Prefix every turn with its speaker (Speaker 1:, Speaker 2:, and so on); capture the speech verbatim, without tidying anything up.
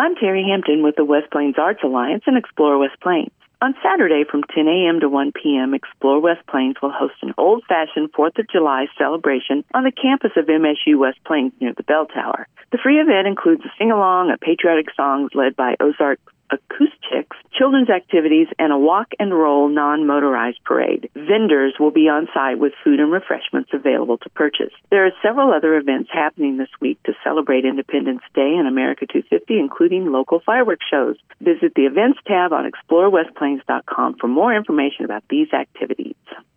Speaker 1: I'm Terry Hampton with the West Plains Arts Alliance and Explore West Plains. On Saturday from ten a.m. to one p.m., Explore West Plains will host an old-fashioned fourth of July celebration on the campus of M S U West Plains near the Bell Tower. The free event includes a sing-along of patriotic songs led by Ozark Acoustics, children's activities, and a walk-and-roll non-motorized parade. Vendors will be on site with food and refreshments available to purchase. There are several other events happening this week to celebrate Independence Day and America two fifty, including local fireworks shows. Visit the events tab on explore west plains dot com for more information about these activities.